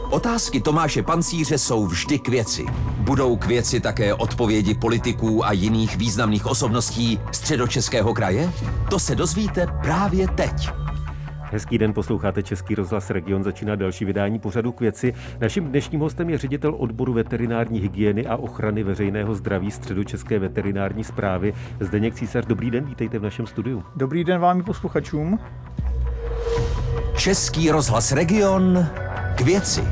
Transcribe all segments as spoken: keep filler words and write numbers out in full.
Otázky Tomáše Pancíře jsou vždy k věci. Budou k věci také odpovědi politiků a jiných významných osobností Středočeského kraje? To se dozvíte právě teď. Hezký den, posloucháte Český rozhlas Region, začíná další vydání pořadu K věci. Naším dnešním hostem je ředitel odboru veterinární hygieny a ochrany veřejného zdraví Středočeské veterinární správy Zdeněk Císař. Dobrý den, vítejte v našem studiu. Dobrý den vám i posluchačům. Český rozhlas Region K věci.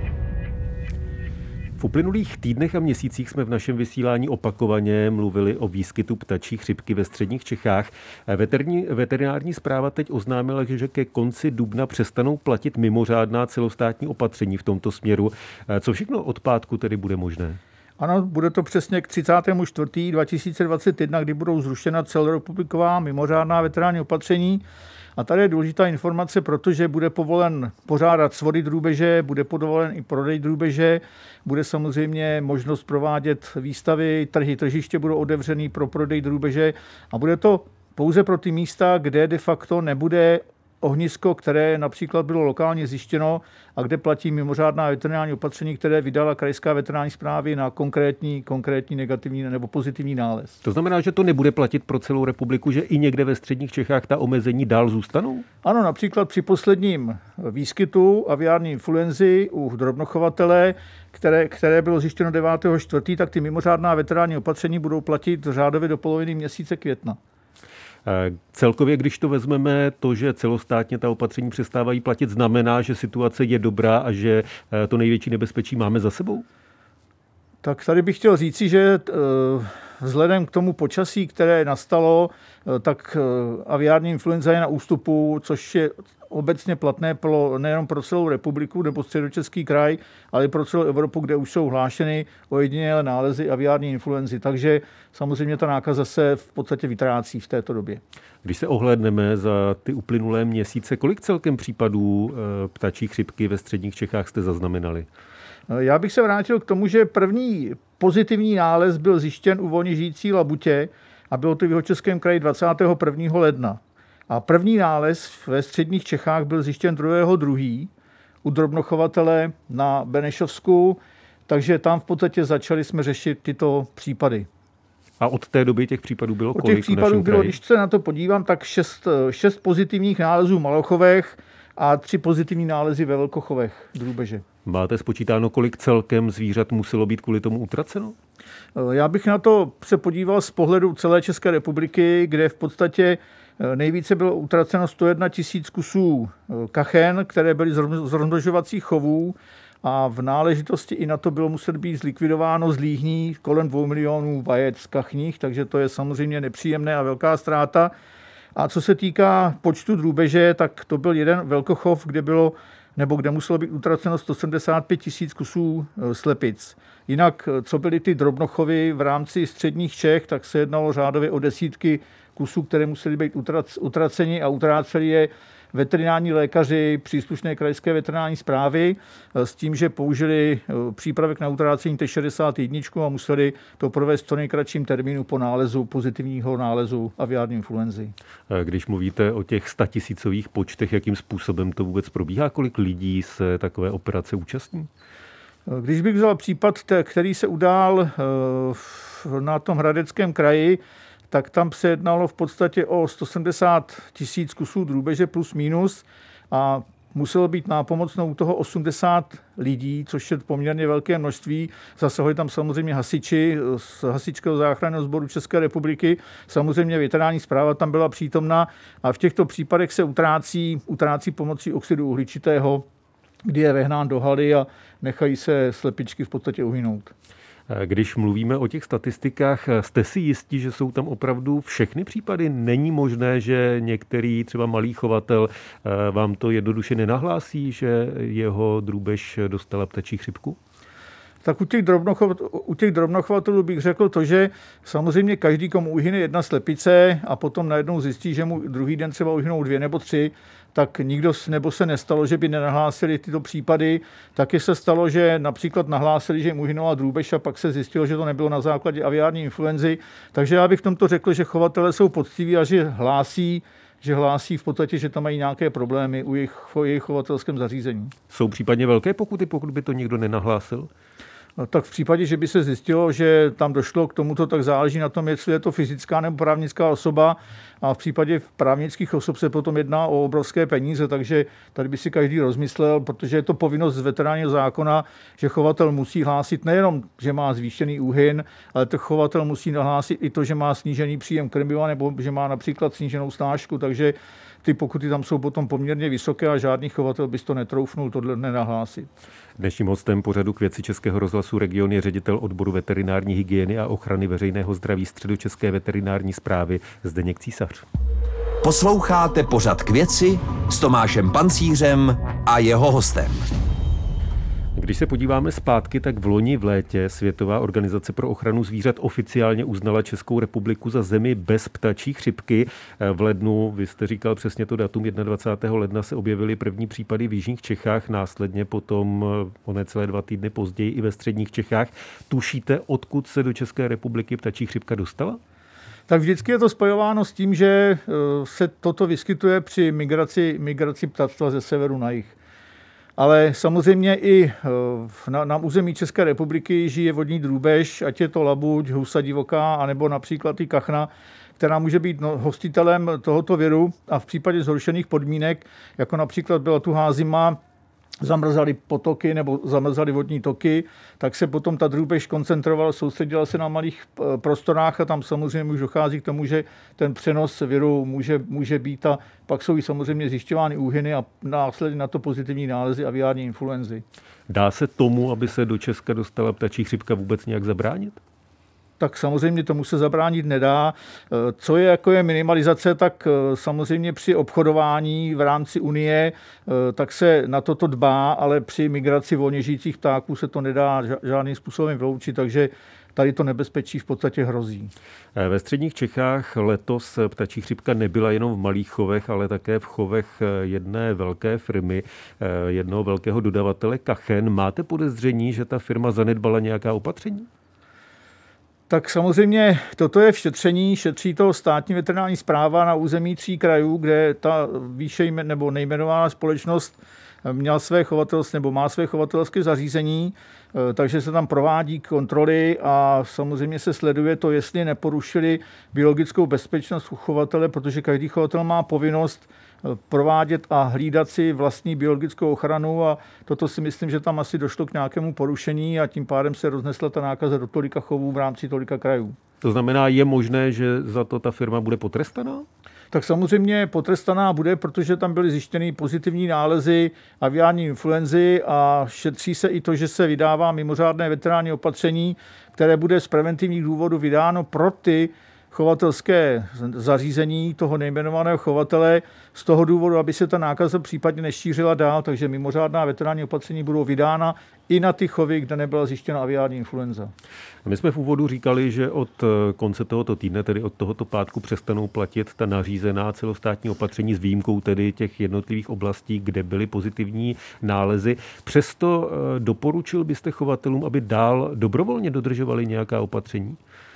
V uplynulých týdnech a měsících jsme v našem vysílání opakovaně mluvili o výskytu ptačí chřipky ve středních Čechách. Veterní, veterinární správa teď oznámila, že ke konci dubna přestanou platit mimořádná celostátní opatření v tomto směru. Co všechno od pátku tedy bude možné? Ano, bude to přesně k třicátému čtvrtému dva tisíce dvacet jedna, kdy budou zrušena celorepubliková mimořádná veterinární opatření. A tady je důležitá informace, protože bude povolen pořádat svody drůbeže, bude povolen i prodej drůbeže, bude samozřejmě možnost provádět výstavy, trhy, tržiště budou otevřený pro prodej drůbeže a bude to pouze pro ty místa, kde de facto nebude ohnisko, které například bylo lokálně zjištěno a kde platí mimořádná veterinární opatření, které vydala krajská veterinární správy na konkrétní, konkrétní negativní nebo pozitivní nález. To znamená, že to nebude platit pro celou republiku, že i někde ve středních Čechách ta omezení dál zůstanou? Ano, například při posledním výskytu aviární influenzy u drobnochovatele, které, které bylo zjištěno devátého čtvrtého tak ty mimořádná veterinární opatření budou platit řádově do poloviny měsíce května. Celkově, když to vezmeme, to, že celostátně ta opatření přestávají platit, znamená, že situace je dobrá a že to největší nebezpečí máme za sebou? Tak tady bych chtěl říci, že vzhledem k tomu počasí, které nastalo, tak aviární influenza je na ústupu, což je obecně platné pro, nejen pro celou republiku nebo Středočeský kraj, ale i pro celou Evropu, kde už jsou hlášeny ojedinělé nálezy aviární influenzy. Takže samozřejmě ta nákaza se v podstatě vytrácí v této době. Když se ohlédneme za ty uplynulé měsíce, kolik celkem případů ptačí chřipky ve středních Čechách jste zaznamenali? Já bych se vrátil k tomu, že první pozitivní nález byl zjištěn u volně žijící labutě a bylo to v Jihočeském kraji dvacátého prvního ledna. A první nález ve středních Čechách byl zjištěn druhého druhého u drobnochovatele na Benešovsku, takže tam v podstatě začali jsme řešit tyto případy. A od té doby těch případů bylo kolik? Od těch případů bylo, když se na to podívám, tak šest, šest pozitivních nálezů v Malochovech a tři pozitivní nálezy ve Velkochovech drůbeže. Máte spočítáno, kolik celkem zvířat muselo být kvůli tomu utraceno? Já bych na to se podíval z pohledu celé České republiky, kde v podstatě nejvíce bylo utraceno sto jedna tisíc kusů kachen, které byly z rozmnožovacích chovů a v náležitosti i na to bylo muset být zlikvidováno z líhní kolem dvou milionů vajec kachních, takže to je samozřejmě nepříjemné a velká ztráta. A co se týká počtu drůbeže, tak to byl jeden velkochov, kde bylo nebo kde muselo být utraceno sto sedmdesát pět tisíc kusů slepic. Jinak, co byly ty drobnochovy v rámci středních Čech, tak se jednalo řádově o desítky kusů, které musely být utraceni a utráceli je veterinární lékaři příslušné krajské veterinární správy s tím, že použili přípravek na utrácení T šedesát jedna a museli to provést v co nejkratším termínu po nálezu, pozitivního nálezu aviární influenzy. Když mluvíte o těch statisícových počtech, jakým způsobem to vůbec probíhá, kolik lidí se takové operace účastní? Když bych vzal případ, který se udál na tom Hradeckém kraji, tak tam se jednalo v podstatě o sto sedmdesát tisíc kusů drůbeže plus minus a muselo být nápomocno u toho osmdesát lidí, což je poměrně velké množství. Zasahovali tam samozřejmě hasiči z hasičského záchranného sboru České republiky. Samozřejmě veterinární správa tam byla přítomna a v těchto případech se utrácí, utrácí pomocí oxidu uhličitého, kdy je vehnán do haly a nechají se slepičky v podstatě uhynout. Když mluvíme o těch statistikách, jste si jistí, že jsou tam opravdu všechny případy? Není možné, že některý třeba malý chovatel vám to jednoduše nenahlásí, že jeho drůbež dostala ptačí chřipku? Tak u těch, u těch drobnochovatelů bych řekl to, že samozřejmě každý, komu uhyne jedna slepice a potom najednou zjistí, že mu druhý den třeba uhynou dvě nebo tři, tak nikdo nebo se nestalo, že by nenahlásili tyto případy. Taky se stalo, že například nahlásili, že jim uhynula drůbež a pak se zjistilo, že to nebylo na základě aviární influenzy. Takže já bych v tomto řekl, že chovatelé jsou poctiví a že hlásí že hlásí v podstatě, že tam mají nějaké problémy u jejich, u jejich chovatelském zařízení. Jsou případně velké pokuty, pokud by to někdo nenahlásil? No, tak v případě, že by se zjistilo, že tam došlo k tomuto, tak záleží na tom, jestli je to fyzická nebo právnická osoba. A v případě právnických osob se potom jedná o obrovské peníze, takže tady by si každý rozmyslel, protože je to povinnost z veterinárního zákona, že chovatel musí hlásit nejenom, že má zvýšený úhyn, ale ten chovatel musí nahlásit i to, že má snížený příjem krmiva nebo že má například sníženou snášku, takže ty pokuty tam jsou potom poměrně vysoké a žádný chovatel by to netroufnul tohle nenahlásit. Dnešním hostem pořadu K věci Českého rozhlasu Region je ředitel odboru veterinární hygieny a ochrany veřejného zdraví Středočeské veterinární správy Zdeněk Císař. Posloucháte pořad K věci s Tomášem Pancířem a jeho hostem. Když se podíváme zpátky, tak v loni v létě Světová organizace pro ochranu zvířat oficiálně uznala Českou republiku za zemi bez ptačí chřipky. V lednu, vy jste říkal přesně to datum, dvacátého prvního ledna se objevily první případy v jižních Čechách, následně potom o necelé dva týdny později i ve středních Čechách. Tušíte, odkud se do České republiky ptačí chřipka dostala? Tak vždycky je to spojováno s tím, že se toto vyskytuje při migraci, migraci ptactva ze severu na jih. Ale samozřejmě i na, na území České republiky žije vodní drůbež, ať je to labuť, husa divoká, anebo například i kachna, která může být hostitelem tohoto viru a v případě zhoršených podmínek, jako například byla tuhá zima, zamrzaly potoky nebo zamrzaly vodní toky, tak se potom ta drůbež koncentrovala, soustředila se na malých prostorách a tam samozřejmě už dochází k tomu, že ten přenos viru může, může být a pak jsou i samozřejmě zjišťovány úhyny a následně na to pozitivní nálezy aviární influenzy. Dá se tomu, aby se do Česka dostala ptačí chřipka, vůbec nějak zabránit? Tak samozřejmě tomu se zabránit nedá. Co je jako je minimalizace, tak samozřejmě při obchodování v rámci Unie, tak se na toto dbá, ale při migraci volně žijících ptáků se to nedá žádným způsobem vyloučit, takže tady to nebezpečí v podstatě hrozí. Ve středních Čechách letos ptačí chřipka nebyla jenom v malých chovech, ale také v chovech jedné velké firmy, jednoho velkého dodavatele kachen. Máte podezření, že ta firma zanedbala nějaká opatření? Tak samozřejmě toto je v šetření, šetří to státní veterinární správa na území tří krajů, kde ta výše nebo nejmenovaná společnost měla své chovatelské nebo má své chovatelské zařízení, takže se tam provádí kontroly a samozřejmě se sleduje to, jestli neporušili biologickou bezpečnost u chovatele, protože každý chovatel má povinnost provádět a hlídat si vlastní biologickou ochranu a toto si myslím, že tam asi došlo k nějakému porušení a tím pádem se roznesla ta nákaza do tolika chovů v rámci tolika krajů. To znamená, je možné, že za to ta firma bude potrestaná? Tak samozřejmě potrestaná bude, protože tam byly zjištěny pozitivní nálezy aviární influenzy a šetří se i to, že se vydává mimořádné veterinární opatření, které bude z preventivních důvodů vydáno pro ty chovatelské zařízení toho nejmenovaného chovatele z toho důvodu, aby se ta nákaza případně nešířila dál, takže mimořádná veterinární opatření budou vydána i na ty chovy, kde nebyla zjištěna aviární influenza. My jsme v úvodu říkali, že od konce tohoto týdne, tedy od tohoto pátku, přestanou platit ta nařízená celostátní opatření s výjimkou tedy těch jednotlivých oblastí, kde byly pozitivní nálezy. Přesto doporučil byste chovatelům, aby dál dobrovolně dodržovali nějaká opatření?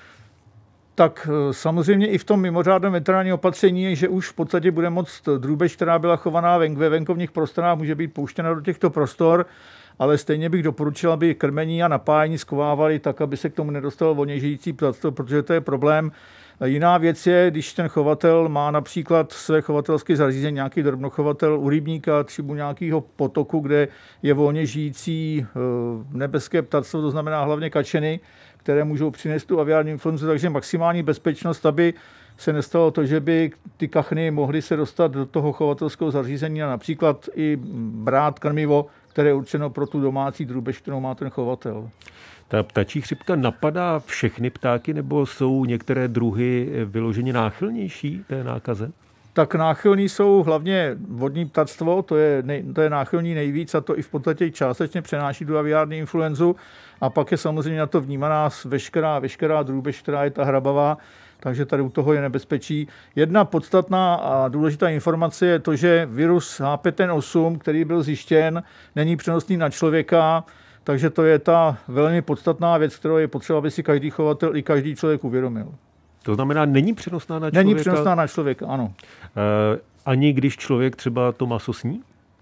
Tak samozřejmě i v tom mimořádném veterinárním opatření je, že už v podstatě bude moct drůbež, která byla chovaná ve venkovních prostorách, může být pouštěna do těchto prostor, ale stejně bych doporučil, aby krmení a napájení schovávali tak, aby se k tomu nedostalo volně žijící ptactvo, protože to je problém. Jiná věc je, když ten chovatel má například své chovatelské zařízení, nějaký drobnochovatel u rybníka, třeba nějakého potoku, kde je volně žijící nebeské ptactvo, to znamená hlavně kačeny, které můžou přinést tu aviární influenzu, takže maximální bezpečnost, aby se nestalo to, že by ty kachny mohly se dostat do toho chovatelského zařízení a například i brát krmivo, které je určeno pro tu domácí drůbež, kterou má ten chovatel. Ta ptačí chřipka napadá všechny ptáky, nebo jsou některé druhy vyloženě náchylnější té nákaze? Tak náchylní jsou hlavně vodní ptactvo, to je, nej, to je náchylní nejvíc a to i v podstatě částečně přenáší tu aviární influenzu a pak je samozřejmě na to vnímaná veškerá, veškerá drůbež, která je ta hrabavá, takže tady u toho je nebezpečí. Jedna podstatná a důležitá informace je to, že virus H pět N osm, který byl zjištěn, není přenosný na člověka, takže to je ta velmi podstatná věc, kterou je potřeba, aby si každý chovatel i každý člověk uvědomil. To znamená, není přenosná na člověka? Není přenosná na člověka, ano. E, ani když člověk třeba to maso sní?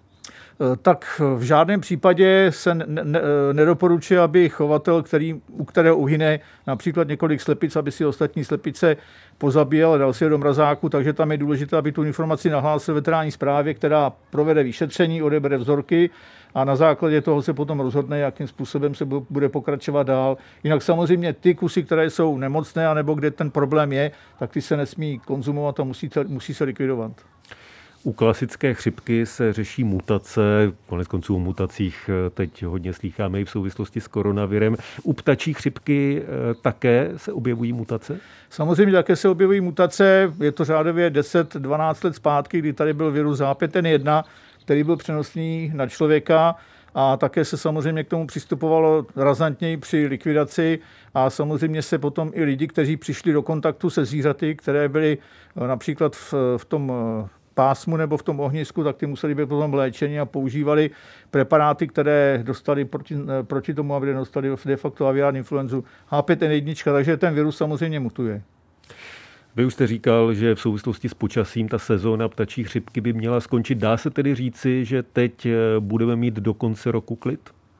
Tak v žádném případě se ne, ne, nedoporučuje, aby chovatel, který, u kterého uhyne například několik slepic, aby si ostatní slepice pozabíjel a dal si je do mrazáku, takže tam je důležité, aby tu informaci nahlásil veterinární správě, která provede vyšetření, odebere vzorky a na základě toho se potom rozhodne, jakým způsobem se bude pokračovat dál. Jinak samozřejmě ty kusy, které jsou nemocné, anebo kde ten problém je, tak ty se nesmí konzumovat a musí, musí se likvidovat. U klasické chřipky se řeší mutace, konec konců o mutacích teď hodně slýcháme i v souvislosti s koronavirem. U ptačí chřipky také se objevují mutace? Samozřejmě také se objevují mutace, je to řádově deset dvanáct let zpátky, kdy tady byl virus H pět N jedna, který byl přenosný na člověka a také se samozřejmě k tomu přistupovalo razantněji při likvidaci a samozřejmě se potom i lidi, kteří přišli do kontaktu se zvířaty, které byly například v, v tom pásmu nebo v tom ohnisku, tak ty museli být potom léčeni a používali preparáty, které dostali proti, proti tomu, aby dostali de facto aviární influenzu H pět N jedna, takže ten virus samozřejmě mutuje. Vy už jste říkal, že v souvislosti s počasím ta sezóna ptačí chřipky by měla skončit. Dá se tedy říci, že teď budeme mít do konce roku klid?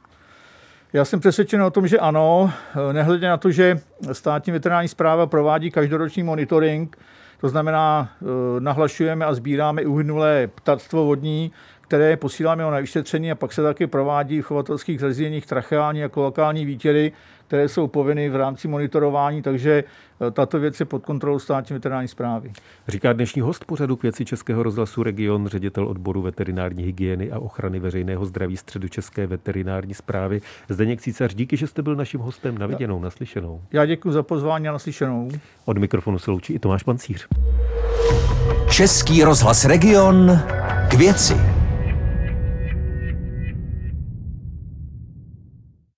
Já jsem přesvědčen o tom, že ano, nehledě na to, že státní veterinární správa provádí každoroční monitoring. To znamená, nahlašujeme a sbíráme uhynulé ptactvo vodní, které posíláme na vyšetření a pak se taky provádí v chovatelských zařízeních tracheální jako lokální výtěry, které jsou povinny v rámci monitorování, takže tato věc je pod kontrolou státní veterinární správy. Říká dnešní host pořadu K věci Českého rozhlasu Region, ředitel odboru veterinární hygieny a ochrany veřejného zdraví Středočeské veterinární správy Zdeněk Císař. Díky, že jste byl naším hostem. Na viděnou, naslyšenou. Já děkuji za pozvání a naslyšenou. Od mikrofonu se loučí i Tomáš Pancíř. Český rozhlas Region. K věci.